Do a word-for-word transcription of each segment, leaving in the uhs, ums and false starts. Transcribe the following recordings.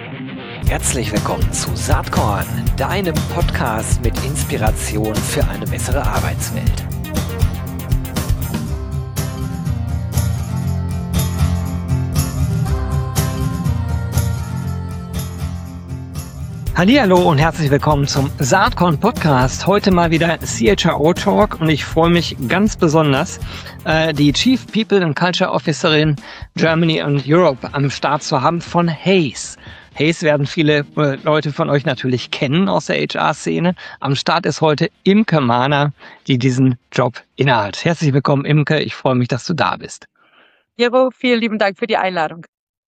Herzlich willkommen zu Saatkorn, deinem Podcast mit Inspiration für eine bessere Arbeitswelt. Hallihallo und herzlich willkommen zum Saatkorn Podcast. Heute mal wieder C H R O Talk und ich freue mich ganz besonders, äh, die Chief People and Culture Officerin Germany and Europe am Start zu haben von Hays. Hays werden viele äh, Leute von euch natürlich kennen aus der H R-Szene. Am Start ist heute Imke Mahner, die diesen Job innehat. Herzlich willkommen, Imke. Ich freue mich, dass du da bist. Jero, vielen lieben Dank für die Einladung.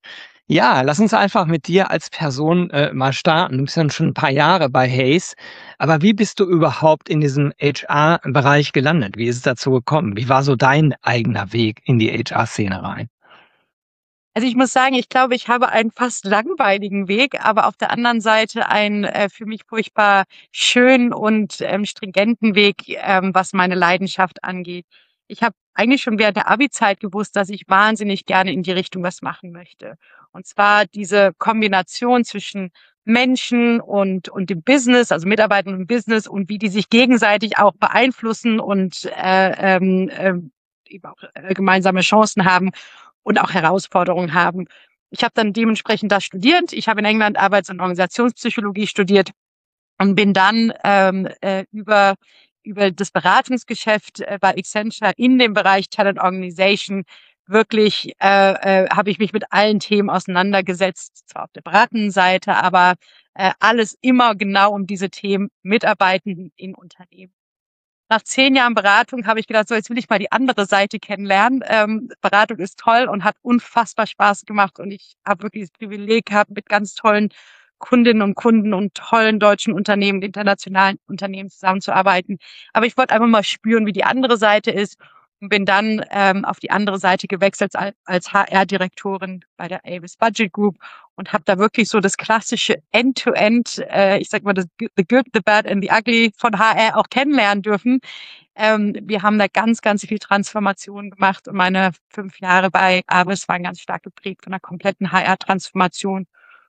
Ja, lass uns einfach mit dir als Person äh, mal starten. Du bist ja schon ein paar Jahre bei Hays. Aber wie bist du überhaupt in diesem H R-Bereich gelandet? Wie ist es dazu gekommen? Wie war so dein eigener Weg in die H R-Szene rein? Also ich muss sagen, ich glaube, ich habe einen fast langweiligen Weg, aber auf der anderen Seite einen äh, für mich furchtbar schönen und ähm, stringenten Weg, ähm, was meine Leidenschaft angeht. Ich habe eigentlich schon während der Abi-Zeit gewusst, dass ich wahnsinnig gerne in die Richtung was machen möchte. Und zwar diese Kombination zwischen Menschen und und dem Business, also Mitarbeitern im Business und wie die sich gegenseitig auch beeinflussen und äh, ähm, äh, eben auch äh, gemeinsame Chancen haben und auch Herausforderungen haben. Ich habe dann dementsprechend das studiert. Ich habe in England Arbeits- und Organisationspsychologie studiert und bin dann ähm, äh, über über das Beratungsgeschäft äh, bei Accenture in dem Bereich Talent Organization wirklich äh, äh, habe ich mich mit allen Themen auseinandergesetzt, zwar auf der beratenden Seite, aber äh, alles immer genau um diese Themen Mitarbeitenden in Unternehmen. Nach zehn Jahren Beratung habe ich gedacht, so jetzt will ich mal die andere Seite kennenlernen. Ähm, Beratung ist toll und hat unfassbar Spaß gemacht und ich habe wirklich das Privileg gehabt, mit ganz tollen Kundinnen und Kunden und tollen deutschen Unternehmen, internationalen Unternehmen zusammenzuarbeiten. Aber ich wollte einfach mal spüren, wie die andere Seite ist und bin dann ähm, auf die andere Seite gewechselt als, als H R-Direktorin bei der Avis Budget Group und habe da wirklich so das klassische End-to-End, äh, ich sag mal das The Good, The Bad and The Ugly von H R auch kennenlernen dürfen. Ähm, wir haben da ganz, ganz viel Transformation gemacht und meine fünf Jahre bei Avis waren ganz stark geprägt von einer kompletten H R-Transformation.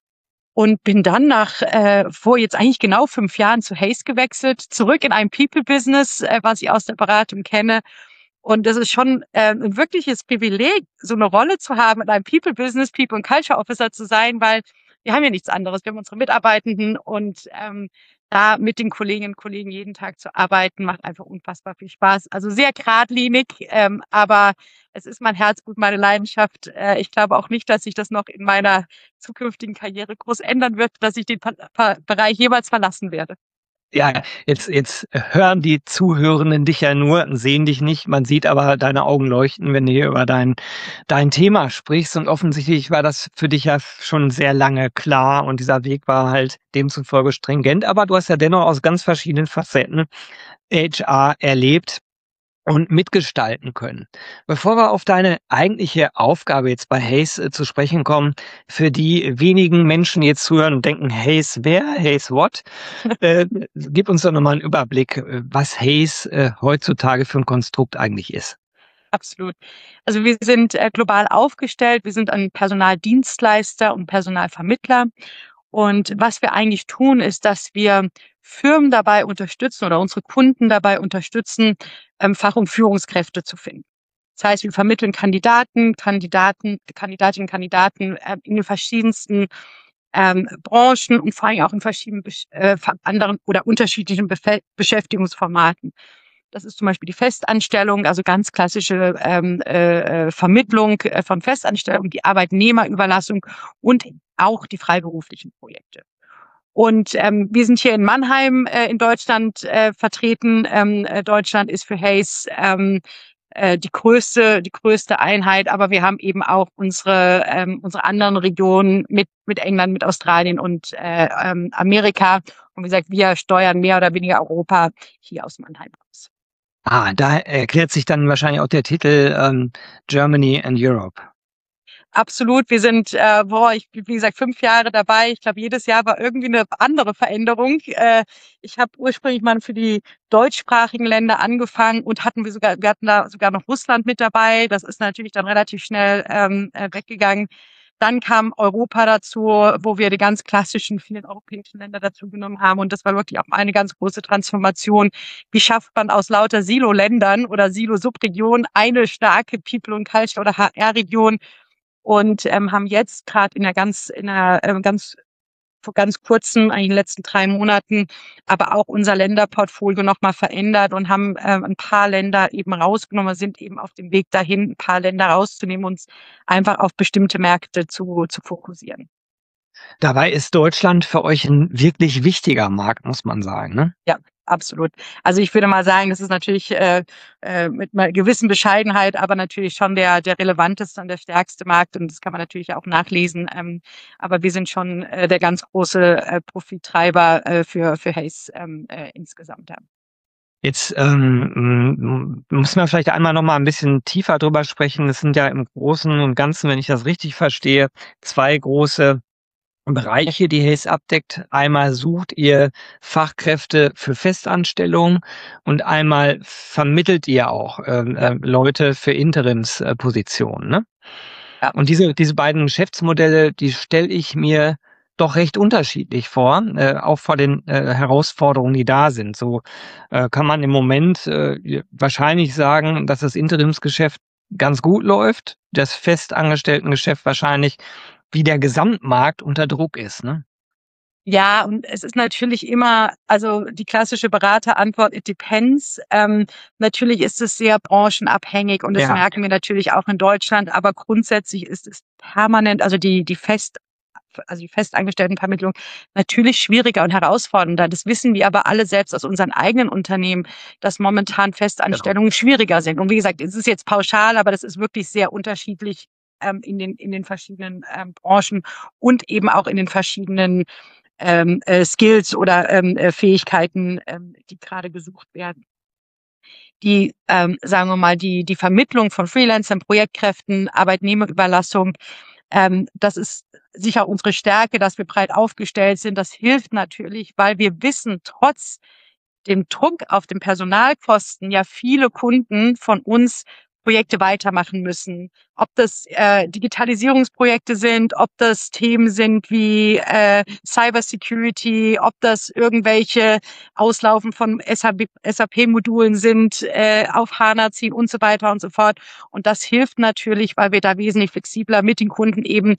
Und bin dann nach äh, vor jetzt eigentlich genau fünf Jahren zu Hays gewechselt, zurück in ein People-Business, äh, was ich aus der Beratung kenne. Und das ist schon äh, ein wirkliches Privileg, so eine Rolle zu haben, in einem People-Business, People- and Culture Officer zu sein, weil wir haben ja nichts anderes. Wir haben unsere Mitarbeitenden und ähm, da mit den Kolleginnen und Kollegen jeden Tag zu arbeiten, macht einfach unfassbar viel Spaß. Also sehr geradlinig, ähm, aber es ist mein Herzblut, meine Leidenschaft. Äh, ich glaube auch nicht, dass sich das noch in meiner zukünftigen Karriere groß ändern wird, dass ich den pa- pa- Bereich jemals verlassen werde. Ja, jetzt, jetzt hören die Zuhörenden dich ja nur, sehen dich nicht. Man sieht aber deine Augen leuchten, wenn du hier über dein, dein Thema sprichst. Und offensichtlich war das für dich ja schon sehr lange klar. Und dieser Weg war halt demzufolge stringent. Aber du hast ja dennoch aus ganz verschiedenen Facetten H R erlebt und mitgestalten können. Bevor wir auf deine eigentliche Aufgabe jetzt bei Hays äh, zu sprechen kommen, für die wenigen Menschen, die jetzt zuhören und denken, Hays wer, Hays what, äh, gib uns doch nochmal einen Überblick, äh, was Hays äh, heutzutage für ein Konstrukt eigentlich ist. Absolut. Also wir sind äh, global aufgestellt. Wir sind ein Personaldienstleister und Personalvermittler. Und was wir eigentlich tun, ist, dass wir Firmen dabei unterstützen oder unsere Kunden dabei unterstützen, ähm, Fach- und Führungskräfte zu finden. Das heißt, wir vermitteln Kandidaten, Kandidaten, Kandidatinnen und Kandidaten äh, in den verschiedensten ähm, Branchen und vor allem auch in verschiedenen äh, anderen oder unterschiedlichen Befe- Beschäftigungsformaten. Das ist zum Beispiel die Festanstellung, also ganz klassische ähm, äh, Vermittlung äh, von Festanstellung, die Arbeitnehmerüberlassung und auch die freiberuflichen Projekte. Und ähm, wir sind hier in Mannheim äh, in Deutschland äh, vertreten. Ähm, äh, Deutschland ist für Hays ähm, äh, die größte, die größte Einheit, aber wir haben eben auch unsere ähm, unsere anderen Regionen mit mit England, mit Australien und äh, ähm, Amerika. Und wie gesagt, wir steuern mehr oder weniger Europa hier aus Mannheim aus. Ah, da erklärt sich dann wahrscheinlich auch der Titel ähm, Germany and Europe. Absolut. Wir sind, äh, boah, ich bin, wie gesagt, fünf Jahre dabei. Ich glaube, jedes Jahr war irgendwie eine andere Veränderung. Äh, ich habe ursprünglich mal für die deutschsprachigen Länder angefangen und hatten wir sogar, wir hatten da sogar noch Russland mit dabei. Das ist natürlich dann relativ schnell ähm, äh, weggegangen. Dann kam Europa dazu, wo wir die ganz klassischen vielen europäischen Länder dazu genommen haben. Und das war wirklich auch eine ganz große Transformation. Wie schafft man aus lauter Silo-Ländern oder Silo-Subregionen eine starke People- und Culture- oder H R-Region? Und ähm, haben jetzt gerade in der ganz, in der ähm, ganz vor ganz kurzem, eigentlich in den letzten drei Monaten, aber auch unser Länderportfolio nochmal verändert und haben ähm, ein paar Länder eben rausgenommen. Wir sind eben auf dem Weg dahin, ein paar Länder rauszunehmen, uns einfach auf bestimmte Märkte zu, zu fokussieren. Dabei ist Deutschland für euch ein wirklich wichtiger Markt, muss man sagen, ne? Ja, absolut. Also ich würde mal sagen, das ist natürlich äh, äh, mit einer gewissen Bescheidenheit, aber natürlich schon der, der relevanteste und der stärkste Markt. Und das kann man natürlich auch nachlesen. Ähm, aber wir sind schon äh, der ganz große äh, Profittreiber äh, für, für Hays ähm, äh, insgesamt. Ja. Jetzt ähm, m- müssen wir vielleicht einmal noch mal ein bisschen tiefer drüber sprechen. Es sind ja im Großen und Ganzen, wenn ich das richtig verstehe, zwei große Bereiche, die Hays abdeckt. Einmal sucht ihr Fachkräfte für Festanstellungen und einmal vermittelt ihr auch ähm, Ja, äh, Leute für Interimspositionen, ne? ja. Und diese diese beiden Geschäftsmodelle, die stelle ich mir doch recht unterschiedlich vor, äh, auch vor den äh, Herausforderungen, die da sind. So äh, kann man im Moment äh, wahrscheinlich sagen, dass das Interimsgeschäft ganz gut läuft, das Festangestelltengeschäft wahrscheinlich wie der Gesamtmarkt unter Druck ist, ne? Ja, und es ist natürlich immer, also die klassische Beraterantwort, it depends. Ähm, natürlich ist es sehr branchenabhängig und das Ja, merken wir natürlich auch in Deutschland, aber grundsätzlich ist es permanent, also die, die fest, also die Festangestelltenvermittlung natürlich schwieriger und herausfordernder. Das wissen wir aber alle selbst aus unseren eigenen Unternehmen, dass momentan genau. Festanstellungen schwieriger sind. Und wie gesagt, es ist jetzt pauschal, aber das ist wirklich sehr unterschiedlich ähm, in den, in den verschiedenen ähm, Branchen und eben auch in den verschiedenen ähm, äh, Skills oder ähm, äh, Fähigkeiten, ähm, die gerade gesucht werden. Die, ähm, sagen wir mal, die, die Vermittlung von Freelancern, Projektkräften, Arbeitnehmerüberlassung, ähm, das ist sicher unsere Stärke, dass wir breit aufgestellt sind. Das hilft natürlich, weil wir wissen, trotz dem Druck auf den Personalkosten ja viele Kunden von uns Projekte weitermachen müssen. Ob das äh, Digitalisierungsprojekte sind, ob das Themen sind wie äh, Cybersecurity, ob das irgendwelche Auslaufen von S A P-Modulen sind, äh, auf HANA ziehen und so weiter und so fort. Und das hilft natürlich, weil wir da wesentlich flexibler mit den Kunden eben,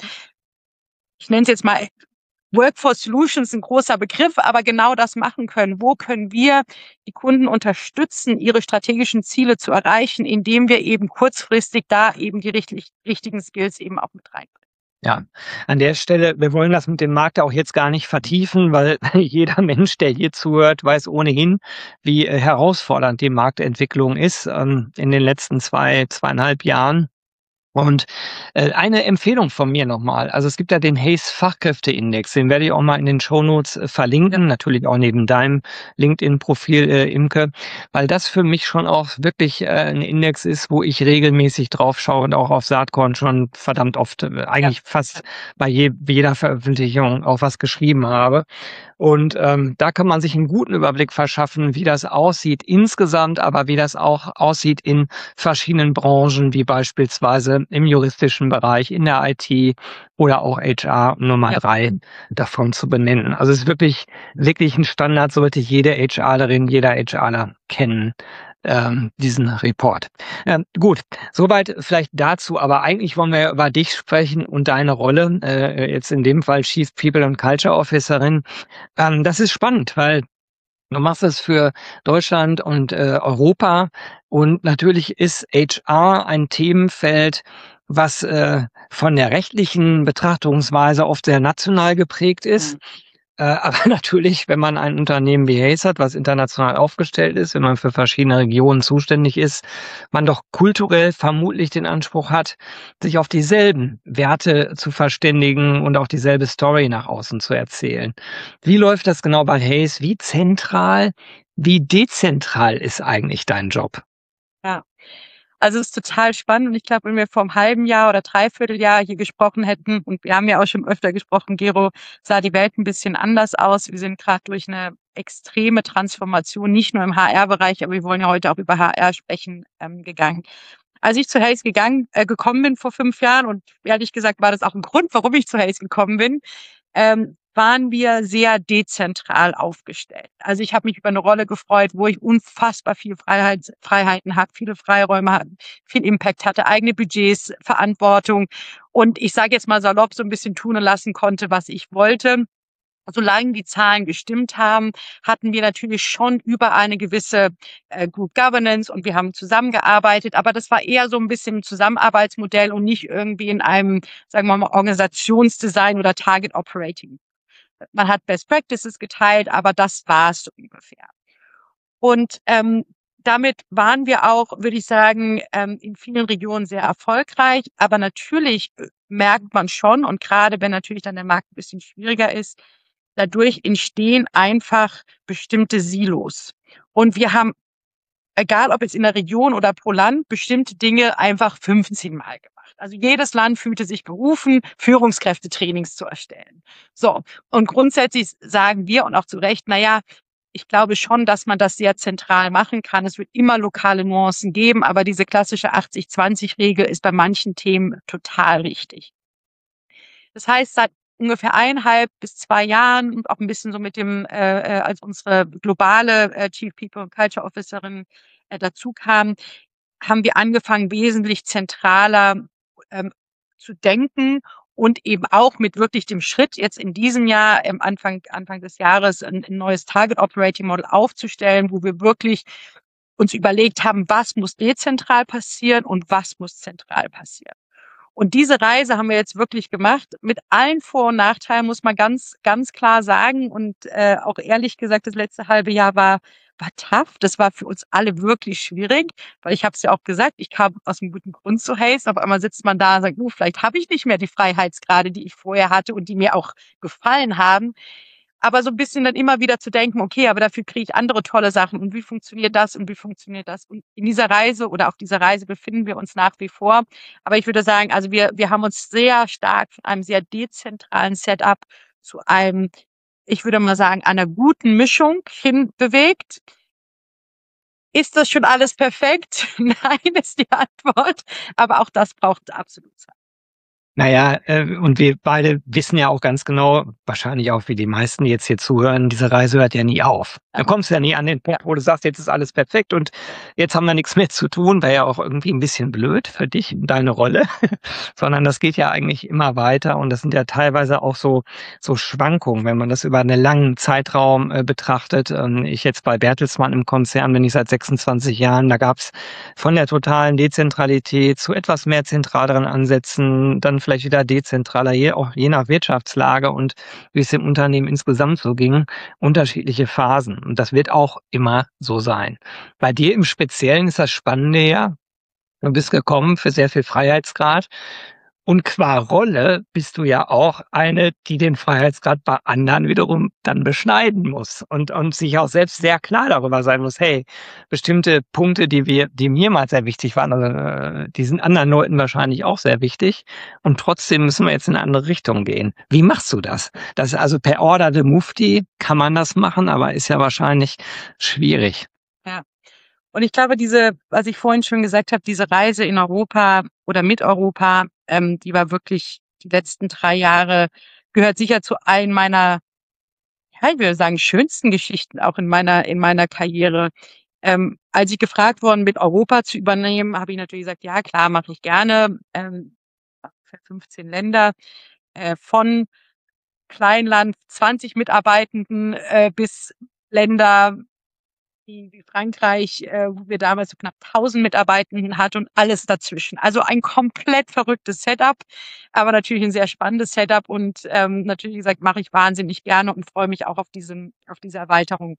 ich nenne es jetzt mal Workforce Solutions, ein großer Begriff, aber genau das machen können. Wo können wir die Kunden unterstützen, ihre strategischen Ziele zu erreichen, indem wir eben kurzfristig da eben die richtig, richtigen Skills eben auch mit reinbringen. Ja, an der Stelle, wir wollen das mit dem Markt auch jetzt gar nicht vertiefen, weil jeder Mensch, der hier zuhört, weiß ohnehin, wie äh, herausfordernd die Marktentwicklung ist ähm, in den letzten zwei, zweieinhalb Jahren. Und äh, eine Empfehlung von mir nochmal. Also es gibt ja den Hays Fachkräfteindex, den werde ich auch mal in den Shownotes äh, Ja, verlinken, natürlich auch neben deinem LinkedIn-Profil, äh, Imke, weil das für mich schon auch wirklich äh, ein Index ist, wo ich regelmäßig drauf schaue und auch auf Saatkorn schon verdammt oft, äh, ja, eigentlich fast bei je, jeder Veröffentlichung auch was geschrieben habe. Und ähm, da kann man sich einen guten Überblick verschaffen, wie das aussieht insgesamt, aber wie das auch aussieht in verschiedenen Branchen, wie beispielsweise im juristischen Bereich, in der I T oder auch H R, um nur mal ja. drei davon zu benennen. Also es ist wirklich, wirklich ein Standard, sollte jede HRlerin, jeder HRler kennen, ähm, diesen Report. Ähm, gut, soweit vielleicht dazu, aber eigentlich wollen wir über dich sprechen und deine Rolle, äh, jetzt in dem Fall Chief People and Culture Officerin. Ähm, das ist spannend, weil du machst es für Deutschland und äh, Europa und natürlich ist H R ein Themenfeld, was äh, von der rechtlichen Betrachtungsweise oft sehr national geprägt ist. Mhm. Äh, aber natürlich, wenn man ein Unternehmen wie Hays hat, was international aufgestellt ist, wenn man für verschiedene Regionen zuständig ist, man doch kulturell vermutlich den Anspruch hat, sich auf dieselben Werte zu verständigen und auch dieselbe Story nach außen zu erzählen. Wie läuft das genau bei Hays? Wie zentral, wie dezentral ist eigentlich dein Job? Ja. Also es ist total spannend und ich glaube, wenn wir vor einem halben Jahr oder Dreivierteljahr hier gesprochen hätten, und wir haben ja auch schon öfter gesprochen, Gero, sah die Welt ein bisschen anders aus. Wir sind gerade durch eine extreme Transformation, nicht nur im H R-Bereich, aber wir wollen ja heute auch über H R sprechen, ähm, gegangen. Als ich zu Hays gegangen, äh, gekommen bin vor fünf Jahren, und ehrlich gesagt war das auch ein Grund, warum ich zu Hays gekommen bin, ähm, waren wir sehr dezentral aufgestellt. Also ich habe mich über eine Rolle gefreut, wo ich unfassbar viel Freiheit, Freiheiten habe, viele Freiräume habe, viel Impact hatte, eigene Budgets, Verantwortung und ich sage jetzt mal salopp so ein bisschen tun und lassen konnte, was ich wollte. Solange die Zahlen gestimmt haben, hatten wir natürlich schon über eine gewisse äh, Group Governance und wir haben zusammengearbeitet, aber das war eher so ein bisschen ein Zusammenarbeitsmodell und nicht irgendwie in einem, sagen wir mal, Organisationsdesign oder Target Operating. Man hat Best Practices geteilt, aber das war es so ungefähr. Und ähm, damit waren wir auch, würde ich sagen, ähm, in vielen Regionen sehr erfolgreich. Aber natürlich merkt man schon, und gerade wenn natürlich dann der Markt ein bisschen schwieriger ist, dadurch entstehen einfach bestimmte Silos. Und wir haben, egal ob jetzt in der Region oder pro Land, bestimmte Dinge einfach fünfzehn Mal gemacht. Also jedes Land fühlte sich berufen, Führungskräftetrainings zu erstellen. So. Und grundsätzlich sagen wir und auch zu Recht, na ja, ich glaube schon, dass man das sehr zentral machen kann. Es wird immer lokale Nuancen geben, aber diese klassische achtzig zwanzig Regel ist bei manchen Themen total richtig. Das heißt, seit ungefähr eineinhalb bis zwei Jahren und auch ein bisschen so mit dem, äh, äh, als unsere globale äh, Chief People and Culture Officerin äh, dazu kam, haben wir angefangen, wesentlich zentraler ähm, zu denken und eben auch mit wirklich dem Schritt, jetzt in diesem Jahr, ähm, Anfang, Anfang des Jahres, ein, ein neues Target Operating Model aufzustellen, wo wir wirklich uns überlegt haben, was muss dezentral passieren und was muss zentral passieren. Und diese Reise haben wir jetzt wirklich gemacht, mit allen Vor- und Nachteilen, muss man ganz, ganz klar sagen. Und äh, auch ehrlich gesagt, das letzte halbe Jahr war, war tough. Das war für uns alle wirklich schwierig, weil ich habe es ja auch gesagt, ich kam aus einem guten Grund zu Hays, aber einmal sitzt man da und sagt, uh, vielleicht habe ich nicht mehr die Freiheitsgrade, die ich vorher hatte und die mir auch gefallen haben. Aber so ein bisschen dann immer wieder zu denken, okay, aber dafür kriege ich andere tolle Sachen und wie funktioniert das und wie funktioniert das? Und in dieser Reise oder auf dieser Reise befinden wir uns nach wie vor. Aber ich würde sagen, also wir, wir haben uns sehr stark von einem sehr dezentralen Setup zu einem, ich würde mal sagen, einer guten Mischung hin bewegt. Ist das schon alles perfekt? Nein, ist die Antwort. Aber auch das braucht absolut Zeit. Naja, äh, und wir beide wissen ja auch ganz genau, wahrscheinlich auch wie die meisten, die jetzt hier zuhören, diese Reise hört ja nie auf. Da kommst du ja nie an den Punkt, wo du sagst, jetzt ist alles perfekt und jetzt haben wir nichts mehr zu tun, wäre ja auch irgendwie ein bisschen blöd für dich und deine Rolle, sondern das geht ja eigentlich immer weiter und das sind ja teilweise auch so so Schwankungen, wenn man das über einen langen Zeitraum äh, betrachtet. Ähm, ich jetzt bei Bertelsmann im Konzern bin ich seit sechsundzwanzig Jahren, da gab's von der totalen Dezentralität zu etwas mehr zentraleren Ansätzen, dann vielleicht wieder dezentraler, je, auch je nach Wirtschaftslage und wie es dem Unternehmen insgesamt so ging, unterschiedliche Phasen. Und das wird auch immer so sein. Bei dir im Speziellen ist das Spannende ja, du bist gekommen für sehr viel Freiheitsgrad. Und qua Rolle bist du ja auch eine, die den Freiheitsgrad bei anderen wiederum dann beschneiden muss und, und sich auch selbst sehr klar darüber sein muss, hey, bestimmte Punkte, die wir, die mir mal sehr wichtig waren, also, äh, die sind anderen Leuten wahrscheinlich auch sehr wichtig und trotzdem müssen wir jetzt in eine andere Richtung gehen. Wie machst du das? Das ist also per Order de Mufti kann man das machen, aber ist ja wahrscheinlich schwierig. Ja. Und ich glaube, diese, was ich vorhin schon gesagt habe, diese Reise in Europa oder mit Europa, ähm, die war wirklich die letzten drei Jahre, gehört sicher zu einem meiner, ja, ich würde sagen, schönsten Geschichten auch in meiner, in meiner Karriere. Ähm, als ich gefragt worden bin, Europa zu übernehmen, habe ich natürlich gesagt, ja, klar, mache ich gerne. Ähm, für fünfzehn Länder, äh, von Kleinland, zwanzig Mitarbeitenden, äh, bis Länder, wie, wie Frankreich, äh, wo wir damals so knapp tausend Mitarbeitenden hatten und alles dazwischen. Also ein komplett verrücktes Setup, aber natürlich ein sehr spannendes Setup und ähm, natürlich gesagt, mache ich wahnsinnig gerne und freue mich auch auf diesen, auf diese Erweiterung.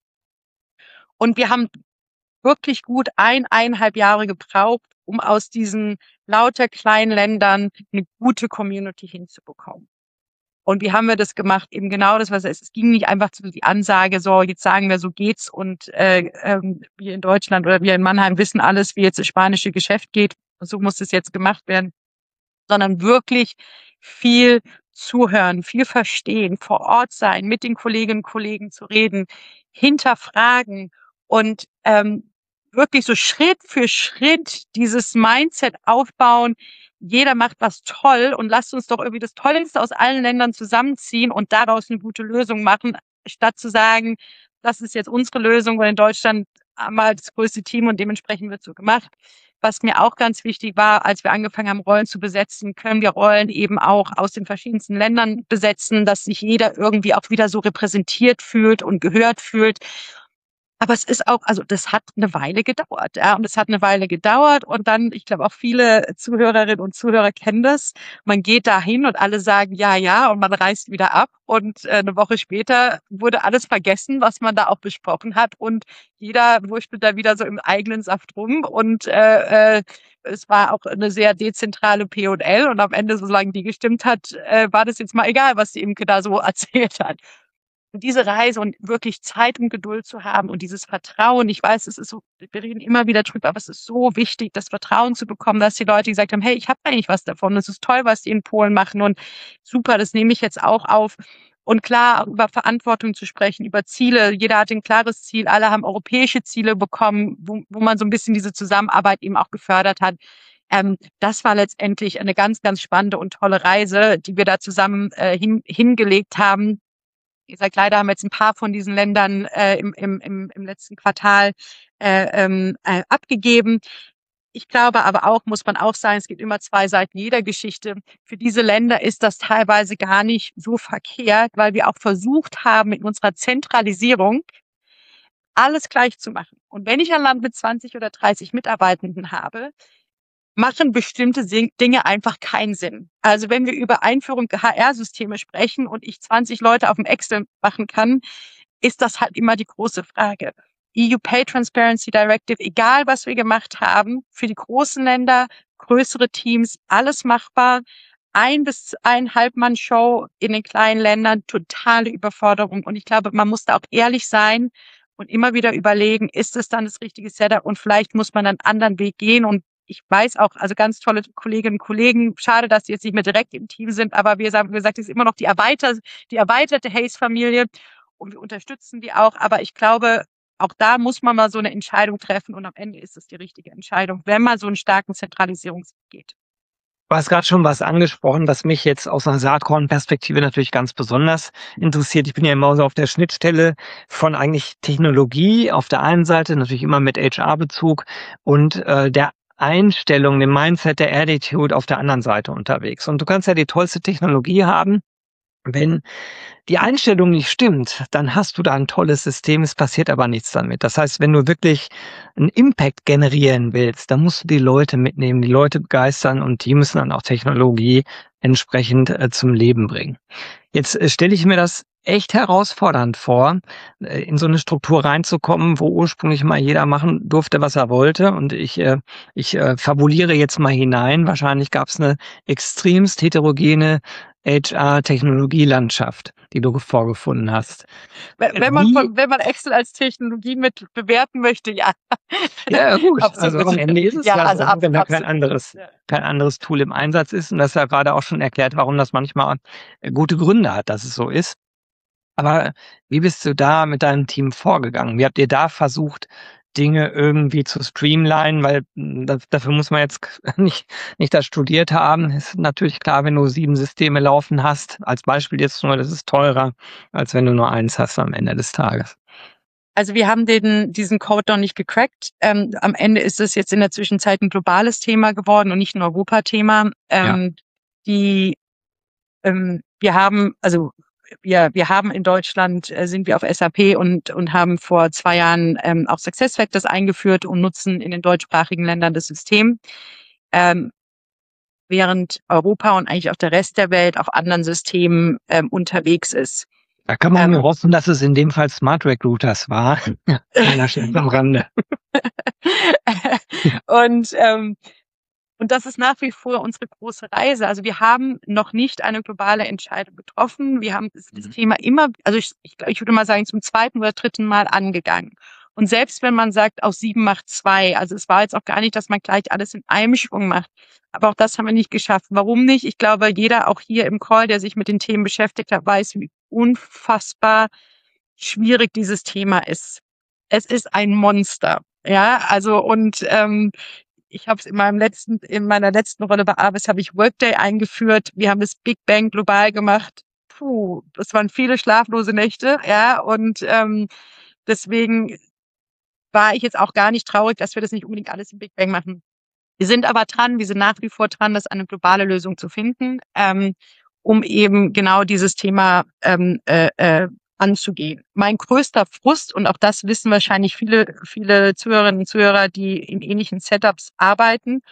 Und wir haben wirklich gut ein, eineinhalb Jahre gebraucht, um aus diesen lauter kleinen Ländern eine gute Community hinzubekommen. Und wie haben wir das gemacht? Eben genau das, was es ist. Es ging nicht einfach zu die Ansage, so jetzt sagen wir, so geht's und äh, ähm, wir in Deutschland oder wir in Mannheim wissen alles, wie jetzt das spanische Geschäft geht. Und so muss es jetzt gemacht werden, sondern wirklich viel zuhören, viel verstehen, vor Ort sein, mit den Kolleginnen und Kollegen zu reden, hinterfragen und ähm, wirklich so Schritt für Schritt dieses Mindset aufbauen. Jeder macht was toll und lasst uns doch irgendwie das Tollste aus allen Ländern zusammenziehen und daraus eine gute Lösung machen, statt zu sagen, das ist jetzt unsere Lösung, weil in Deutschland haben wir halt das größte Team und dementsprechend wird so gemacht. Was mir auch ganz wichtig war, als wir angefangen haben, Rollen zu besetzen, können wir Rollen eben auch aus den verschiedensten Ländern besetzen, dass sich jeder irgendwie auch wieder so repräsentiert fühlt und gehört fühlt. Aber es ist auch, also das hat eine Weile gedauert, ja, und es hat eine Weile gedauert und dann, ich glaube auch viele Zuhörerinnen und Zuhörer kennen das. Man geht da hin und alle sagen ja, ja und man reist wieder ab und äh, eine Woche später wurde alles vergessen, was man da auch besprochen hat und jeder wurschtelt da wieder so im eigenen Saft rum und äh, äh, es war auch eine sehr dezentrale P und L und am Ende, solange die gestimmt hat, äh, war das jetzt mal egal, was die Imke da so erzählt hat. Und diese Reise und wirklich Zeit und Geduld zu haben und dieses Vertrauen, ich weiß, es ist so, wir reden immer wieder drüber, aber es ist so wichtig, das Vertrauen zu bekommen, dass die Leute gesagt haben, hey, ich habe eigentlich was davon, es ist toll, was die in Polen machen und super, das nehme ich jetzt auch auf. Und klar, über Verantwortung zu sprechen, über Ziele, jeder hat ein klares Ziel, alle haben europäische Ziele bekommen, wo, wo man so ein bisschen diese Zusammenarbeit eben auch gefördert hat. Ähm, das war letztendlich eine ganz, ganz spannende und tolle Reise, die wir da zusammen äh, hin, hingelegt haben. Ihr seid leider, haben jetzt ein paar von diesen Ländern äh, im, im, im, im letzten Quartal äh, ähm, äh, abgegeben. Ich glaube aber auch, muss man auch sagen, es gibt immer zwei Seiten jeder Geschichte. Für diese Länder ist das teilweise gar nicht so verkehrt, weil wir auch versucht haben, mit unserer Zentralisierung alles gleich zu machen. Und wenn ich ein Land mit zwanzig oder dreißig Mitarbeitenden habe, machen bestimmte Dinge einfach keinen Sinn. Also wenn wir über Einführung H R-Systeme sprechen und ich zwanzig Leute auf dem Excel machen kann, ist das halt immer die große Frage. E U Pay Transparency Directive, egal was wir gemacht haben, für die großen Länder, größere Teams, alles machbar. Ein bis eineinhalb Mann Show in den kleinen Ländern, totale Überforderung. Und ich glaube, man muss da auch ehrlich sein und immer wieder überlegen, ist es dann das richtige Setup? Und vielleicht muss man einen anderen Weg gehen. Und ich weiß auch, also ganz tolle Kolleginnen und Kollegen, schade, dass die jetzt nicht mehr direkt im Team sind, aber wie gesagt, wie gesagt, es ist immer noch die erweiterte, die erweiterte Hayes-Familie und wir unterstützen die auch. Aber ich glaube, auch da muss man mal so eine Entscheidung treffen und am Ende ist es die richtige Entscheidung, wenn man so einen starken Zentralisierungsweg geht. Du hast gerade schon was angesprochen, was mich jetzt aus einer Saatkorn-Perspektive natürlich ganz besonders interessiert. Ich bin ja immer so auf der Schnittstelle von eigentlich Technologie auf der einen Seite, natürlich immer mit H R-Bezug und äh, der Einstellung, dem Mindset, der Attitude auf der anderen Seite unterwegs. Und du kannst ja die tollste Technologie haben. Wenn die Einstellung nicht stimmt, dann hast du da ein tolles System, es passiert aber nichts damit. Das heißt, wenn du wirklich einen Impact generieren willst, dann musst du die Leute mitnehmen, die Leute begeistern und die müssen dann auch Technologie entsprechend äh, zum Leben bringen. Jetzt äh, stelle ich mir das echt herausfordernd vor, äh, in so eine Struktur reinzukommen, wo ursprünglich mal jeder machen durfte, was er wollte. Und ich, äh, ich äh, fabuliere jetzt mal hinein. Wahrscheinlich gab es eine extremst heterogene H R-Technologielandschaft, die du vorgefunden hast. Wenn man, von, wenn man Excel als Technologie mit bewerten möchte, ja. Ja, gut. Also am Ende ist es ja, ja also so, wenn da kein absolut. anderes, kein anderes Tool im Einsatz ist. Und das ist ja gerade auch schon erklärt, warum das manchmal gute Gründe hat, dass es so ist. Aber wie bist du da mit deinem Team vorgegangen? Wie habt ihr da versucht, Dinge irgendwie zu streamlinen? Weil das, dafür muss man jetzt nicht, nicht das studiert haben. Ist natürlich klar, wenn du sieben Systeme laufen hast, als Beispiel jetzt nur, das ist teurer, als wenn du nur eins hast am Ende des Tages. Also wir haben den, diesen Code noch nicht gecrackt. Ähm, am Ende ist es jetzt in der Zwischenzeit ein globales Thema geworden und nicht ein Europa-Thema. Ähm, ja. Die, ähm, wir haben, also wir, wir haben in Deutschland, äh, sind wir auf S A P und, und haben vor zwei Jahren ähm, auch SuccessFactors eingeführt und nutzen in den deutschsprachigen Ländern das System. Ähm, während Europa und eigentlich auch der Rest der Welt auf anderen Systemen ähm, unterwegs ist. Da kann man ähm, nur hoffen, dass es in dem Fall Smart Recruiters war. Kleiner Scherz am Rande. und ähm, Und das ist nach wie vor unsere große Reise. Also wir haben noch nicht eine globale Entscheidung getroffen. Wir haben das, das mhm. Thema immer, also ich, ich, ich würde mal sagen, zum zweiten oder dritten Mal angegangen. Und selbst wenn man sagt, aus sieben macht zwei, also es war jetzt auch gar nicht, dass man gleich alles in einem Schwung macht. Aber auch das haben wir nicht geschafft. Warum nicht? Ich glaube, jeder auch hier im Call, der sich mit den Themen beschäftigt hat, weiß, wie unfassbar schwierig dieses Thema ist. Es ist ein Monster. Ja, also und ähm, ich habe es in meinem letzten, in meiner letzten Rolle bei Avis habe ich Workday eingeführt. Wir haben das Big Bang global gemacht. Puh, das waren viele schlaflose Nächte, ja, und ähm, deswegen war ich jetzt auch gar nicht traurig, dass wir das nicht unbedingt alles im Big Bang machen. Wir sind aber dran, wir sind nach wie vor dran, das eine globale Lösung zu finden, ähm, um eben genau dieses Thema ähm, äh, äh, anzugehen. Mein größter Frust, und auch das wissen wahrscheinlich viele, viele Zuhörerinnen und Zuhörer, die in ähnlichen Setups arbeiten,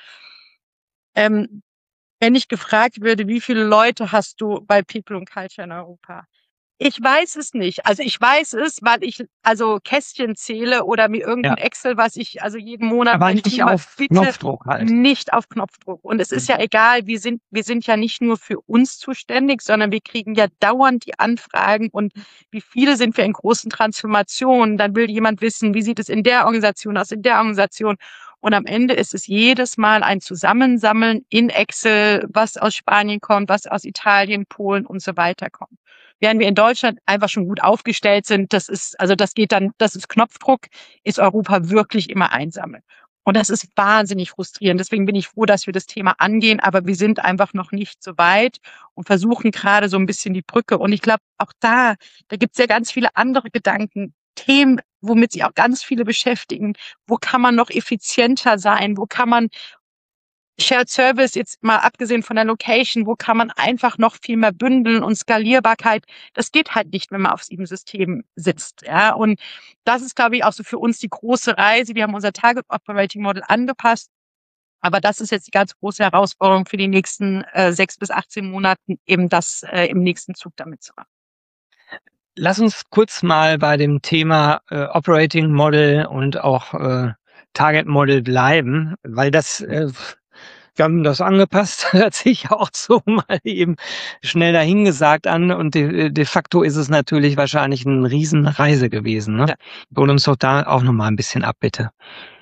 ähm, wenn ich gefragt würde, wie viele Leute hast du bei People und Culture in Europa? Ich weiß es nicht. Also ich weiß es, weil ich also Kästchen zähle oder mir Ja, irgendein Excel, was ich also jeden Monat aber mein nicht Team mal auf bitte Knopfdruck halt. nicht auf Knopfdruck. Und es ist ja Mhm. egal, wir sind, wir sind ja nicht nur für uns zuständig, sondern wir kriegen ja dauernd die Anfragen und wie viele sind wir in großen Transformationen. Dann will jemand wissen, wie sieht es in der Organisation aus, in der Organisation. Und am Ende ist es jedes Mal ein Zusammensammeln in Excel, was aus Spanien kommt, was aus Italien, Polen und so weiter kommt. Während wir in Deutschland einfach schon gut aufgestellt sind, das ist, also das geht dann, das ist Knopfdruck, ist Europa wirklich immer einsammeln. Und das ist wahnsinnig frustrierend. Deswegen bin ich froh, dass wir das Thema angehen, aber wir sind einfach noch nicht so weit und versuchen gerade so ein bisschen die Brücke. Und ich glaube, auch da, da gibt es ja ganz viele andere Gedanken, Themen, womit sich auch ganz viele beschäftigen. Wo kann man noch effizienter sein? Wo kann man Shared Service, jetzt mal abgesehen von der Location, wo kann man einfach noch viel mehr bündeln und Skalierbarkeit, das geht halt nicht, wenn man auf sieben Systemen sitzt, ja. Und das ist, glaube ich, auch so für uns die große Reise. Wir haben unser Target Operating Model angepasst, aber das ist jetzt die ganz große Herausforderung für die nächsten äh, sechs bis achtzehn Monaten, eben das äh, im nächsten Zug damit zu machen. Lass uns kurz mal bei dem Thema äh, Operating Model und auch äh, Target Model bleiben, weil das, äh, wir haben das angepasst, hört sich auch so mal eben schnell dahingesagt an und de, de facto ist es natürlich wahrscheinlich eine Riesenreise gewesen. Ne? Ja. Hol uns doch da auch noch mal ein bisschen ab, bitte.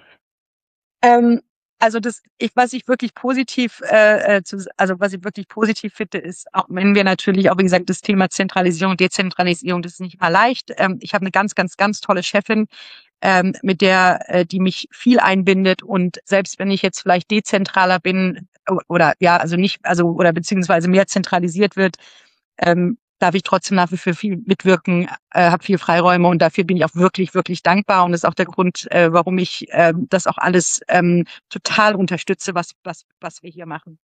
Ähm, also das, ich, was ich wirklich positiv, äh, äh, zu, also was ich wirklich positiv finde, ist, auch wenn wir natürlich auch, wie gesagt, das Thema Zentralisierung, Dezentralisierung, das ist nicht mal leicht. Ähm, ich habe eine ganz, ganz, ganz tolle Chefin, ähm, mit der, äh, die mich viel einbindet und selbst wenn ich jetzt vielleicht dezentraler bin o- oder ja, also nicht, also oder beziehungsweise mehr zentralisiert wird, ähm, darf ich trotzdem nach wie vor viel mitwirken, äh, habe viel Freiräume und dafür bin ich auch wirklich, wirklich dankbar und das ist auch der Grund, äh, warum ich äh, das auch alles ähm, total unterstütze, was, was, was wir hier machen.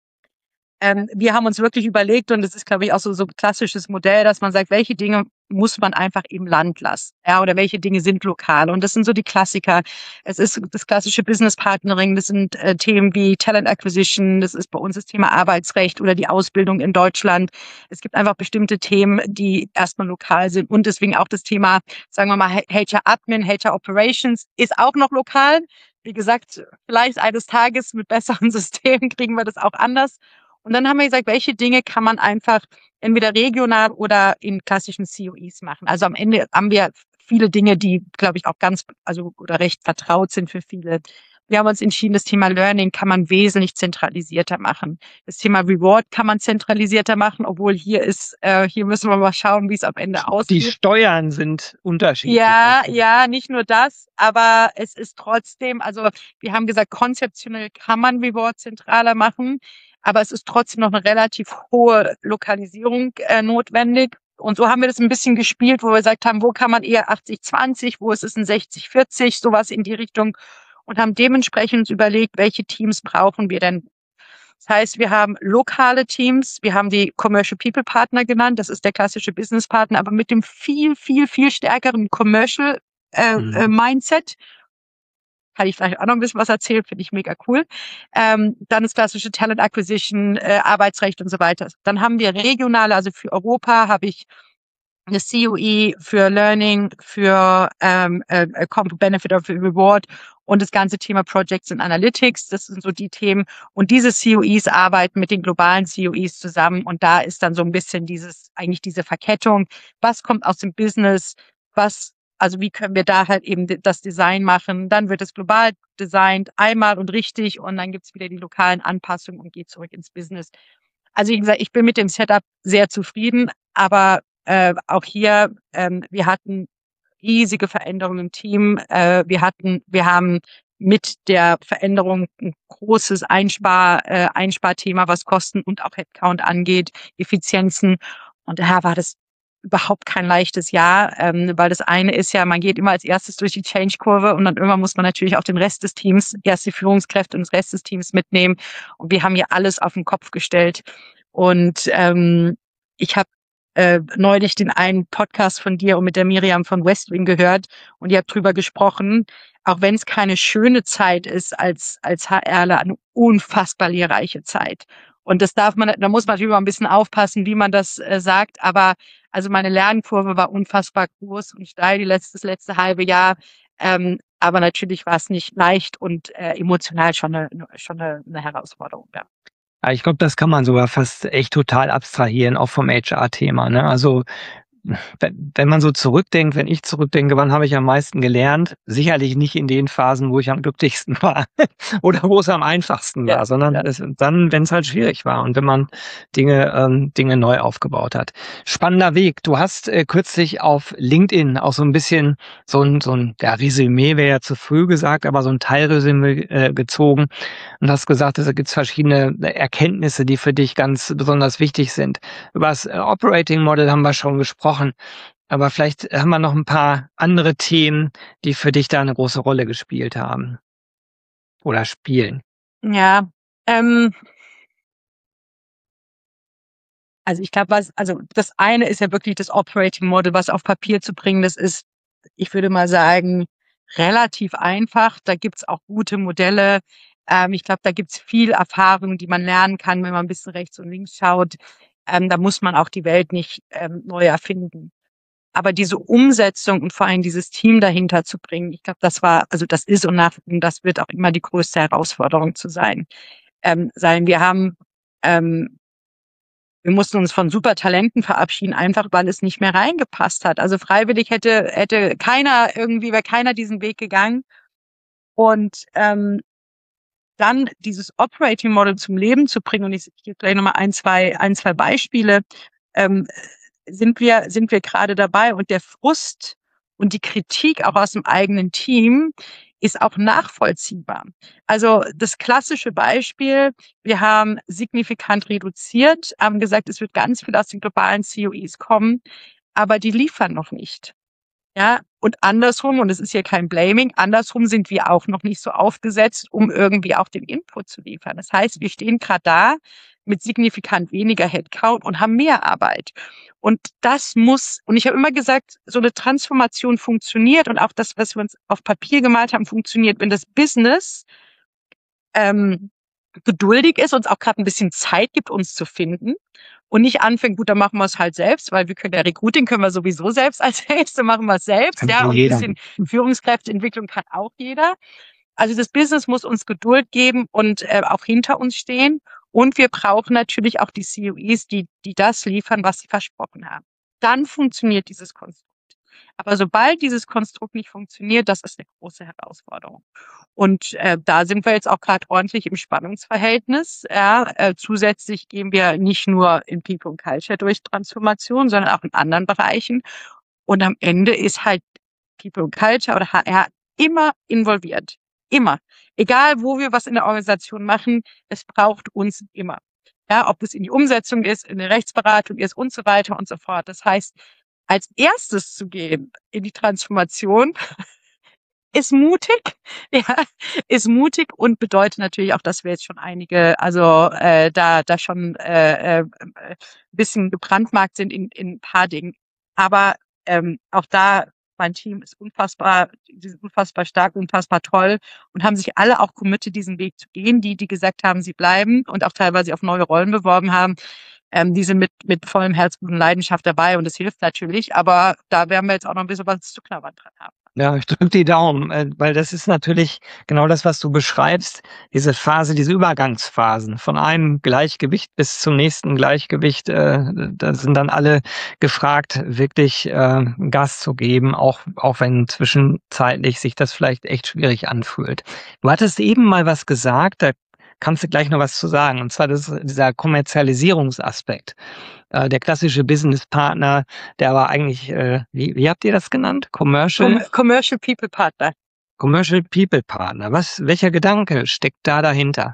Ähm, wir haben uns wirklich überlegt, und das ist, glaube ich, auch so, so ein klassisches Modell, dass man sagt, welche Dinge muss man einfach im Land lassen, ja, oder welche Dinge sind lokal. Und das sind so die Klassiker. Es ist das klassische Business Partnering, das sind äh, Themen wie Talent Acquisition, das ist bei uns das Thema Arbeitsrecht oder die Ausbildung in Deutschland. Es gibt einfach bestimmte Themen, die erstmal lokal sind und deswegen auch das Thema, sagen wir mal, H R Admin, H R Operations ist auch noch lokal. Wie gesagt, vielleicht eines Tages mit besseren Systemen kriegen wir das auch anders. Und dann haben wir gesagt, welche Dinge kann man einfach entweder regional oder in klassischen C O Es machen. Also am Ende haben wir viele Dinge, die, glaube ich, auch ganz, also oder recht vertraut sind für viele. Wir haben uns entschieden, das Thema Learning kann man wesentlich zentralisierter machen. Das Thema Reward kann man zentralisierter machen, obwohl hier ist, äh, hier müssen wir mal schauen, wie es am Ende aussieht. Die Steuern sind unterschiedlich. Ja, ja, nicht nur das, aber es ist trotzdem, also wir haben gesagt, konzeptionell kann man Reward zentraler machen, aber es ist trotzdem noch eine relativ hohe Lokalisierung äh, notwendig. Und so haben wir das ein bisschen gespielt, wo wir gesagt haben, wo kann man eher achtzig zwanzig, wo ist es ein sechzig vierzig, sowas in die Richtung und haben dementsprechend überlegt, welche Teams brauchen wir denn. Das heißt, wir haben lokale Teams, wir haben die Commercial People Partner genannt, das ist der klassische Business Partner, aber mit dem viel, viel, viel stärkeren Commercial äh, Mhm. äh, Mindset. Kann ich vielleicht auch noch ein bisschen was erzählen, finde ich mega cool. Ähm, dann das klassische Talent Acquisition, äh, Arbeitsrecht und so weiter. Dann haben wir regionale, also für Europa habe ich eine C O E für Learning, für ähm, äh, Comp Benefit of Reward und das ganze Thema Projects and Analytics. Das sind so die Themen. Und diese C O Es arbeiten mit den globalen C O Es zusammen. Und da ist dann so ein bisschen dieses, eigentlich diese Verkettung. Was kommt aus dem Business? Was, also wie können wir da halt eben das Design machen? Dann wird es global designt, einmal und richtig. Und dann gibt's wieder die lokalen Anpassungen und geht zurück ins Business. Also wie gesagt, ich bin mit dem Setup sehr zufrieden, aber äh, auch hier, ähm, wir hatten riesige Veränderung im Team. Äh, wir hatten, wir haben mit der Veränderung ein großes Einspar, äh, Einsparthema, was Kosten und auch Headcount angeht, Effizienzen. Und daher war das überhaupt kein leichtes Jahr, ähm, weil das eine ist ja, man geht immer als erstes durch die Change-Kurve und dann irgendwann muss man natürlich auch den Rest des Teams, erst die Führungskräfte und den Rest des Teams mitnehmen. Und wir haben hier alles auf den Kopf gestellt. Und ähm, ich habe äh, neulich den einen Podcast von dir und mit der Miriam von Westwing gehört und ihr habt drüber gesprochen, auch wenn es keine schöne Zeit ist als als HRler, eine unfassbar lehrreiche Zeit. Und das darf man, da muss man natürlich immer ein bisschen aufpassen, wie man das äh, sagt. Aber also meine Lernkurve war unfassbar groß und steil die letzte, das letzte halbe Jahr. Ähm, aber natürlich war es nicht leicht und äh, emotional schon eine, schon eine, eine Herausforderung. Ja. Ja, ich glaube, das kann man sogar fast echt total abstrahieren, auch vom H R-Thema. Ne? Also wenn, wenn man so zurückdenkt, wenn ich zurückdenke, wann habe ich am meisten gelernt? Sicherlich nicht in den Phasen, wo ich am glücklichsten war oder wo es am einfachsten Ja, war, sondern ja. es, dann, wenn es halt schwierig war und wenn man Dinge, ähm, Dinge neu aufgebaut hat. Spannender Weg. Du hast äh, kürzlich auf LinkedIn auch so ein bisschen so ein, so ein ja, Resümee wäre ja zu früh gesagt, aber so ein Teilresümee äh, gezogen und hast gesagt, es gibt verschiedene Erkenntnisse, die für dich ganz besonders wichtig sind. Über das äh, Operating Model haben wir schon gesprochen. Aber vielleicht haben wir noch ein paar andere Themen, die für dich da eine große Rolle gespielt haben oder spielen. Ja, ähm, also ich glaube, was, also das eine ist ja wirklich das Operating Model, was auf Papier zu bringen. Das ist, ich würde mal sagen, relativ einfach. Da gibt's auch gute Modelle. Ähm, ich glaube, da gibt's viel Erfahrung, die man lernen kann, wenn man ein bisschen rechts und links schaut. Ähm, da muss man auch die Welt nicht ähm, neu erfinden. Aber diese Umsetzung und vor allem dieses Team dahinter zu bringen, ich glaube, das war, also das ist und nach, und das wird auch immer die größte Herausforderung zu sein. Ähm, sein. Wir haben, ähm, wir mussten uns von super Talenten verabschieden, einfach weil es nicht mehr reingepasst hat. Also freiwillig hätte, hätte keiner irgendwie, wäre keiner diesen Weg gegangen. Und ähm, dann dieses Operating Model zum Leben zu bringen, und ich, ich gebe gleich nochmal ein, zwei, ein, zwei Beispiele, ähm, sind wir, sind wir gerade dabei. Und der Frust und die Kritik auch aus dem eigenen Team ist auch nachvollziehbar. Also das klassische Beispiel, wir haben signifikant reduziert, haben gesagt, es wird ganz viel aus den globalen C O Es kommen, aber die liefern noch nicht. Ja, und andersrum, und es ist hier kein Blaming, andersrum sind wir auch noch nicht so aufgesetzt, um irgendwie auch den Input zu liefern. Das heißt, wir stehen gerade da mit signifikant weniger Headcount und haben mehr Arbeit. Und das muss, und ich habe immer gesagt, so eine Transformation funktioniert und auch das, was wir uns auf Papier gemalt haben, funktioniert, wenn das Business ähm, geduldig ist, uns auch gerade ein bisschen Zeit gibt, uns zu finden und nicht anfängt, gut, dann machen wir es halt selbst, weil wir können ja Recruiting können wir sowieso selbst als Sales, dann machen wir es selbst, Kann ja, und ein jeder. bisschen Führungskräfteentwicklung kann auch jeder. Also das Business muss uns Geduld geben und äh, auch hinter uns stehen. Und wir brauchen natürlich auch die C O Es, die, die das liefern, was sie versprochen haben. Dann funktioniert dieses Konstrukt. Aber sobald dieses Konstrukt nicht funktioniert, das ist eine große Herausforderung. Und äh, da sind wir jetzt auch gerade ordentlich im Spannungsverhältnis. Ja, äh, zusätzlich gehen wir nicht nur in People und Culture durch Transformation, sondern auch in anderen Bereichen. Und am Ende ist halt People und Culture oder H R immer involviert. Immer. Egal, wo wir was in der Organisation machen, es braucht uns immer. Ja, ob es in die Umsetzung ist, in der Rechtsberatung ist und so weiter und so fort. Das heißt, als erstes zu gehen in die Transformation ist mutig, ja, ist mutig und bedeutet natürlich auch, dass wir jetzt schon einige, also äh, da da schon äh, äh, ein bisschen gebrandmarkt sind in, in ein paar Dingen. Aber ähm, auch da, mein Team ist unfassbar, die sind unfassbar stark, unfassbar toll und haben sich alle auch committed, diesen Weg zu gehen. Die, die gesagt haben, sie bleiben und auch teilweise auf neue Rollen beworben haben, ähm, die sind mit mit vollem Herzblut und Leidenschaft dabei und das hilft natürlich. Aber da werden wir jetzt auch noch ein bisschen was zu knabbern dran haben. Ja, ich drücke die Daumen, äh, weil das ist natürlich genau das, was du beschreibst, diese Phase, diese Übergangsphasen von einem Gleichgewicht bis zum nächsten Gleichgewicht. Äh, da sind dann alle gefragt, wirklich äh, Gas zu geben, auch, auch wenn zwischenzeitlich sich das vielleicht echt schwierig anfühlt. Du hattest eben mal was gesagt, da kannst du gleich noch was zu sagen. Und zwar das ist dieser Kommerzialisierungsaspekt. Äh, der klassische Businesspartner, der aber eigentlich, äh, wie, wie habt ihr das genannt? Com Commercial? Commercial People Partner. Commercial People Partner. Was, welcher Gedanke steckt da dahinter?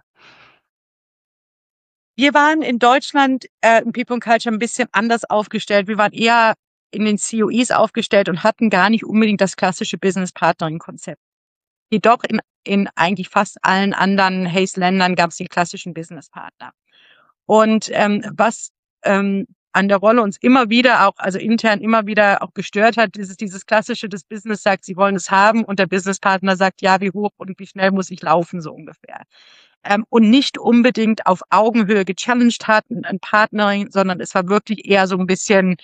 Wir waren in Deutschland äh, in People and Culture ein bisschen anders aufgestellt. Wir waren eher in den C O Es aufgestellt und hatten gar nicht unbedingt das klassische Business Partnering-Konzept. Jedoch in, in eigentlich fast allen anderen Hays-Ländern gab es die klassischen Business Partner. Und ähm, was ähm, an der Rolle uns immer wieder auch, also intern immer wieder auch gestört hat, ist dieses klassische, das Business sagt, sie wollen es haben und der Businesspartner sagt, ja, wie hoch und wie schnell muss ich laufen, so ungefähr. Ähm, und nicht unbedingt auf Augenhöhe gechallenged hatten, ein Partnering, sondern es war wirklich eher so ein bisschen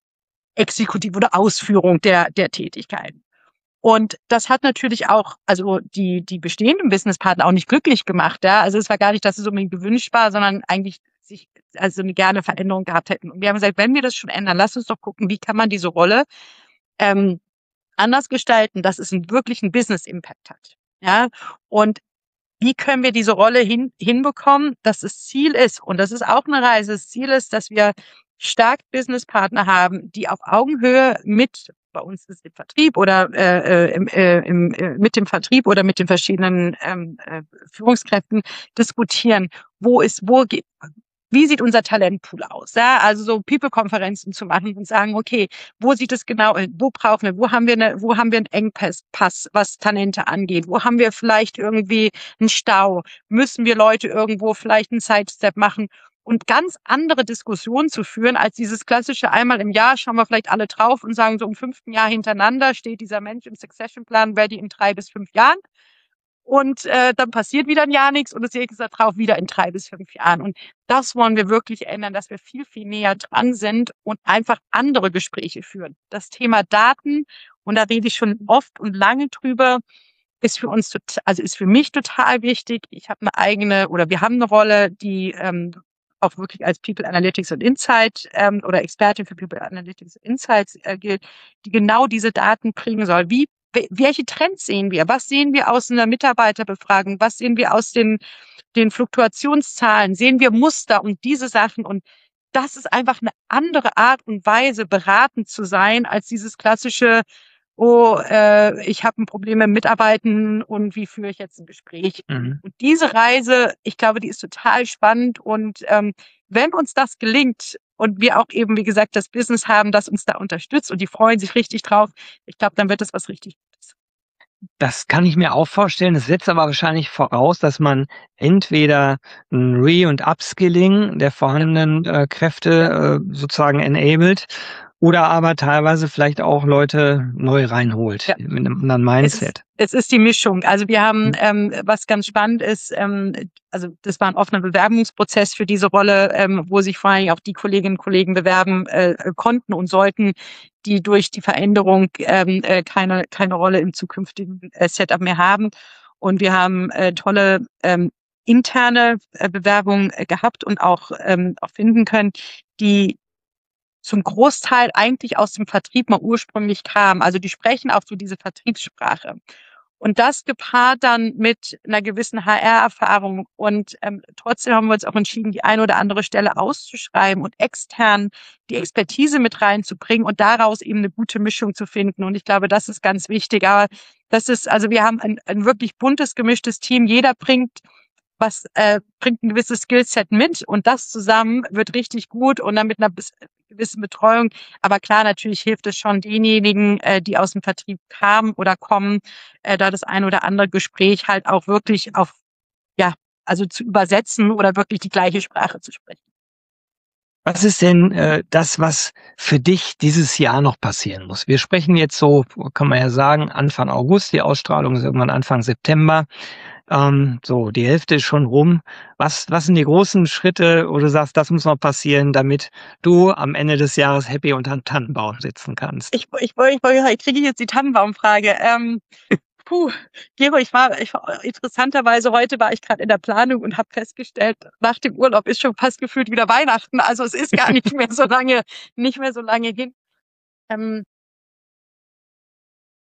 Exekutiv oder Ausführung der, der Tätigkeiten. Und das hat natürlich auch, also die, die bestehenden Businesspartner auch nicht glücklich gemacht. Ja? Also es war gar nicht, dass es unbedingt gewünscht war, sondern eigentlich sich also eine gerne Veränderung gehabt hätten. Und wir haben gesagt, wenn wir das schon ändern, lass uns doch gucken, wie kann man diese Rolle ähm, anders gestalten, dass es einen wirklichen Business-Impact hat. Ja, und wie können wir diese Rolle hin, hinbekommen, dass das Ziel ist, und das ist auch eine Reise, das Ziel ist, dass wir stark Businesspartner haben, die auf Augenhöhe mit, bei uns ist im Vertrieb oder äh, äh, im, äh, im, äh, mit dem Vertrieb oder mit den verschiedenen ähm, äh, Führungskräften diskutieren, wo ist, wo geht, wie sieht unser Talentpool aus? Ja, also so People-Konferenzen zu machen und sagen, okay, wo sieht es genau, wo brauchen wir, wo haben wir eine, wo haben wir einen Engpass, Pass, was Talente angeht? Wo haben wir vielleicht irgendwie einen Stau? Müssen wir Leute irgendwo vielleicht einen Sidestep machen? Und ganz andere Diskussionen zu führen, als dieses klassische einmal im Jahr schauen wir vielleicht alle drauf und sagen, so im fünften Jahr hintereinander steht dieser Mensch im Succession-Plan ready in drei bis fünf Jahren. Und äh, dann passiert wieder ein Jahr nichts und das nächste drauf wieder in drei bis fünf Jahren. Und das wollen wir wirklich ändern, dass wir viel, viel näher dran sind und einfach andere Gespräche führen. Das Thema Daten, und da rede ich schon oft und lange drüber, ist für uns, also ist für mich total wichtig. Ich habe eine eigene, oder wir haben eine Rolle, die ähm, auch wirklich als People Analytics und Insight ähm, oder Expertin für People Analytics und Insights äh, gilt, die genau diese Daten bringen soll. Wie Welche Trends sehen wir? Was sehen wir aus einer Mitarbeiterbefragung? Was sehen wir aus den, den Fluktuationszahlen? Sehen wir Muster und diese Sachen? Und das ist einfach eine andere Art und Weise, beratend zu sein, als dieses klassische, oh, äh, ich habe ein Problem mit Mitarbeiten und wie führe ich jetzt ein Gespräch? Mhm. Und diese Reise, ich glaube, die ist total spannend. Und ähm, wenn uns das gelingt und wir auch eben, wie gesagt, das Business haben, das uns da unterstützt und die freuen sich richtig drauf, ich glaube, dann wird das was richtig Gutes. Das kann ich mir auch vorstellen. Das setzt aber wahrscheinlich voraus, dass man entweder ein Re- und Upskilling der vorhandenen äh, Kräfte äh, sozusagen enabled oder aber teilweise vielleicht auch Leute neu reinholt Ja. mit einem anderen Es ist, Mindset. es ist die Mischung. Also wir haben, Mhm. ähm, was ganz spannend ist, ähm, also das war ein offener Bewerbungsprozess für diese Rolle, ähm, wo sich vor allem auch die Kolleginnen und Kollegen bewerben äh, konnten und sollten, die durch die Veränderung ähm, äh, keine, keine Rolle im zukünftigen äh, Setup mehr haben. Und wir haben äh, tolle ähm, interne äh, Bewerbungen äh, gehabt und auch, ähm, auch finden können, die zum Großteil eigentlich aus dem Vertrieb mal ursprünglich kam. Also die sprechen auch so diese Vertriebssprache. Und das gepaart dann mit einer gewissen H R-Erfahrung. Und ähm, trotzdem haben wir uns auch entschieden, die eine oder andere Stelle auszuschreiben und extern die Expertise mit reinzubringen und daraus eben eine gute Mischung zu finden. Und ich glaube, das ist ganz wichtig. Aber das ist, also wir haben ein, ein wirklich buntes, gemischtes Team. Jeder bringt was äh, bringt ein gewisses Skillset mit und das zusammen wird richtig gut und dann mit einer bis, gewissen Betreuung. Aber klar, natürlich hilft es schon denjenigen, äh, die aus dem Vertrieb kamen oder kommen, äh, da das ein oder andere Gespräch halt auch wirklich auf, ja, also zu übersetzen oder wirklich die gleiche Sprache zu sprechen. Was ist denn äh, das, was für dich dieses Jahr noch passieren muss? Wir sprechen jetzt so, kann man ja sagen, Anfang August, die Ausstrahlung ist irgendwann Anfang September. Ähm, so, die Hälfte ist schon rum. Was, was sind die großen Schritte, wo du sagst, das muss noch passieren, damit du am Ende des Jahres happy unter dem Tannenbaum sitzen kannst? Ich, ich, ich, ich, ich kriege jetzt die Tannenbaumfrage. Ähm, puh, Gero, ich war, ich war interessanterweise, heute war ich gerade in der Planung und habe festgestellt, nach dem Urlaub ist schon fast gefühlt wieder Weihnachten. Also es ist gar nicht mehr so lange, nicht mehr so lange hin. Ähm,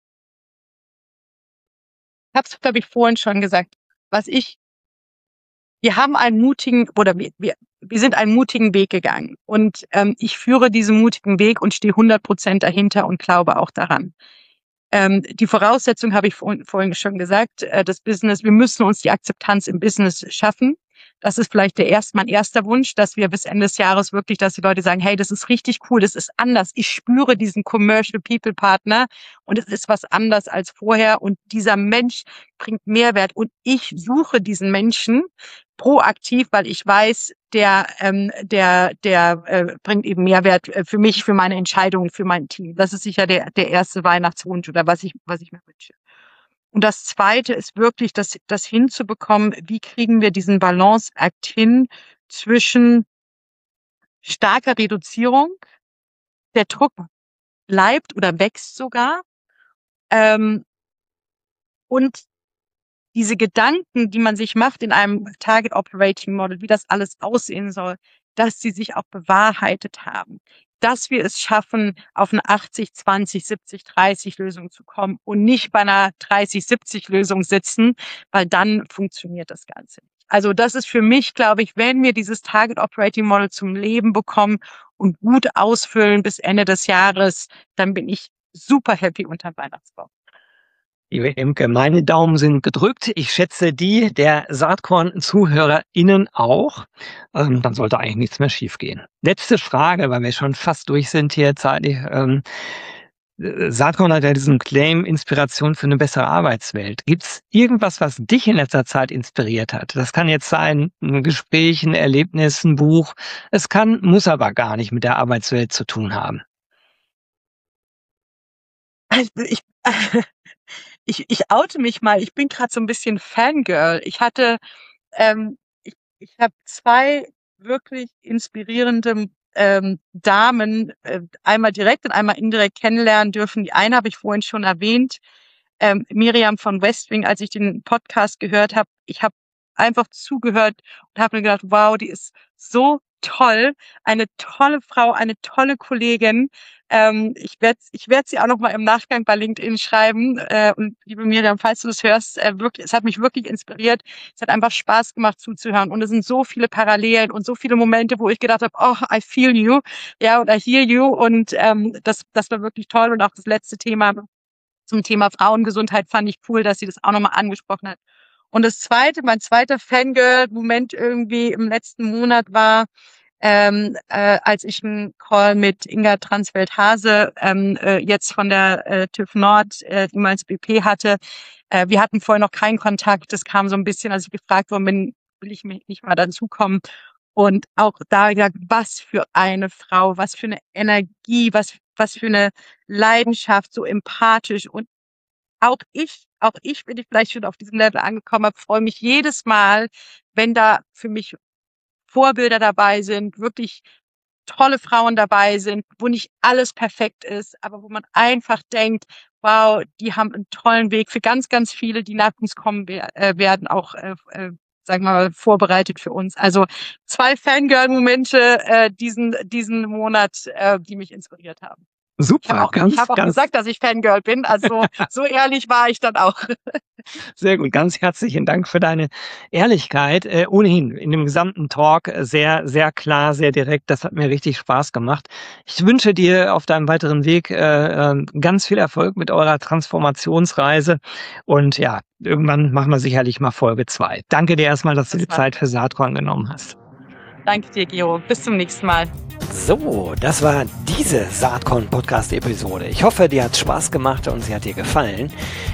ich habe es, glaube ich, vorhin schon gesagt. Was ich wir haben einen mutigen oder wir, wir, wir sind einen mutigen Weg gegangen. Und ähm, ich führe diesen mutigen Weg und stehe hundert Prozent dahinter und glaube auch daran. Ähm, die Voraussetzung habe ich vor, vorhin schon gesagt, äh, das Business, wir müssen uns die Akzeptanz im Business schaffen. Das ist vielleicht der erste, mein erster Wunsch, dass wir bis Ende des Jahres wirklich, dass die Leute sagen, hey, das ist richtig cool, das ist anders. Ich spüre diesen Commercial People Partner und es ist was anders als vorher und dieser Mensch bringt Mehrwert und ich suche diesen Menschen proaktiv, weil ich weiß, der ähm, der der äh, bringt eben Mehrwert äh, für mich, für meine Entscheidungen, für mein Team. Das ist sicher der der erste Weihnachtswunsch oder was ich was ich mir wünsche. Und das Zweite ist wirklich, das, das hinzubekommen, wie kriegen wir diesen Balanceakt hin zwischen starker Reduzierung, der Druck bleibt oder wächst sogar, ähm, und diese Gedanken, die man sich macht in einem Target Operating Model, wie das alles aussehen soll, dass sie sich auch bewahrheitet haben. Dass wir es schaffen, auf eine achtzig, zwanzig, siebzig, dreißig Lösung zu kommen und nicht bei einer dreißig, siebzig Lösung sitzen, weil dann funktioniert das Ganze nicht. Also das ist für mich, glaube ich, wenn wir dieses Target Operating Model zum Leben bekommen und gut ausfüllen bis Ende des Jahres, dann bin ich super happy unter Weihnachtsbaum. Liebe Imke, meine Daumen sind gedrückt. Ich schätze die der Saatkorn-ZuhörerInnen auch. Ähm, dann sollte eigentlich nichts mehr schiefgehen. Letzte Frage, weil wir schon fast durch sind hier zeitlich. Ähm, Saatkorn hat ja diesen Claim Inspiration für eine bessere Arbeitswelt. Gibt's irgendwas, was dich in letzter Zeit inspiriert hat? Das kann jetzt sein, ein Gespräch, ein Erlebnis, ein Buch. Es kann, muss aber gar nicht mit der Arbeitswelt zu tun haben. Also ich, ich, ich oute mich mal. Ich bin gerade so ein bisschen Fangirl. Ich hatte, ähm, ich, ich habe zwei wirklich inspirierende ähm, Damen äh, einmal direkt und einmal indirekt kennenlernen dürfen. Die eine habe ich vorhin schon erwähnt, ähm, Miriam von Westwing, als ich den Podcast gehört habe. Ich habe einfach zugehört und habe mir gedacht, wow, die ist so toll, eine tolle Frau, eine tolle Kollegin. Ähm, ich werde ich werd sie auch noch mal im Nachgang bei LinkedIn schreiben. Äh, und liebe Miriam, falls du das hörst, äh, wirklich, es hat mich wirklich inspiriert. Es hat einfach Spaß gemacht zuzuhören. Und es sind so viele Parallelen und so viele Momente, wo ich gedacht habe, oh, I feel you, ja, oder hear you. Und ähm, das, das war wirklich toll. Und auch das letzte Thema zum Thema Frauengesundheit fand ich cool, dass sie das auch nochmal angesprochen hat. Und das zweite, mein zweiter Fangirl-Moment irgendwie im letzten Monat war, ähm, äh, als ich einen Call mit Inga Transfeld-Hase ähm, äh, jetzt von der äh, TÜV Nord, äh, ehemals B P hatte. Äh, wir hatten vorher noch keinen Kontakt. Das kam so ein bisschen, als ich gefragt worden bin, will ich mich nicht mal dazukommen. Und auch da gesagt, was für eine Frau, was für eine Energie, was, was für eine Leidenschaft, so empathisch. Und auch ich, auch ich bin ich vielleicht schon auf diesem Level angekommen, habe, freue mich jedes Mal, wenn da für mich Vorbilder dabei sind, wirklich tolle Frauen dabei sind, wo nicht alles perfekt ist, aber wo man einfach denkt, wow, die haben einen tollen Weg für ganz, ganz viele, die nach uns kommen werden, auch, äh, äh, sagen wir mal, vorbereitet für uns. Also zwei Fangirl-Momente äh, diesen, diesen Monat, äh, die mich inspiriert haben. Super, ich habe auch, ganz, ich hab auch ganz gesagt, dass ich Fangirl bin, also so ehrlich war ich dann auch. Sehr gut, ganz herzlichen Dank für deine Ehrlichkeit. Äh, ohnehin in dem gesamten Talk sehr, sehr klar, sehr direkt. Das hat mir richtig Spaß gemacht. Ich wünsche dir auf deinem weiteren Weg äh, ganz viel Erfolg mit eurer Transformationsreise. Und ja, irgendwann machen wir sicherlich mal Folge zwei. Danke dir erstmal, dass du die Zeit für Saatkorn genommen hast. Danke dir, Gero. Bis zum nächsten Mal. So, das war diese Saatkorn-Podcast-Episode. Ich hoffe, dir hat Spaß gemacht und sie hat dir gefallen.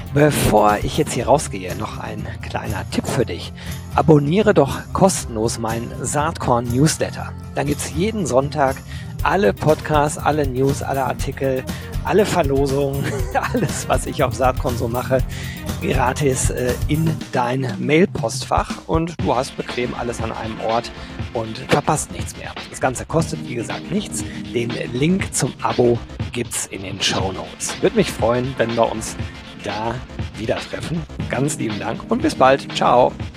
Bevor ich jetzt hier rausgehe, noch ein kleiner Tipp für dich. Abonniere doch kostenlos meinen Saatkorn-Newsletter. Dann gibt es jeden Sonntag alle Podcasts, alle News, alle Artikel, alle Verlosungen, alles, was ich auf Saatkorn so mache, gratis äh, in dein Mailpostfach und du hast bequem alles an einem Ort und verpasst nichts mehr. Das Ganze kostet, wie gesagt, nichts. Den Link zum Abo gibt's in den Shownotes. Würde mich freuen, wenn wir uns da wieder treffen. Ganz lieben Dank und bis bald. Ciao.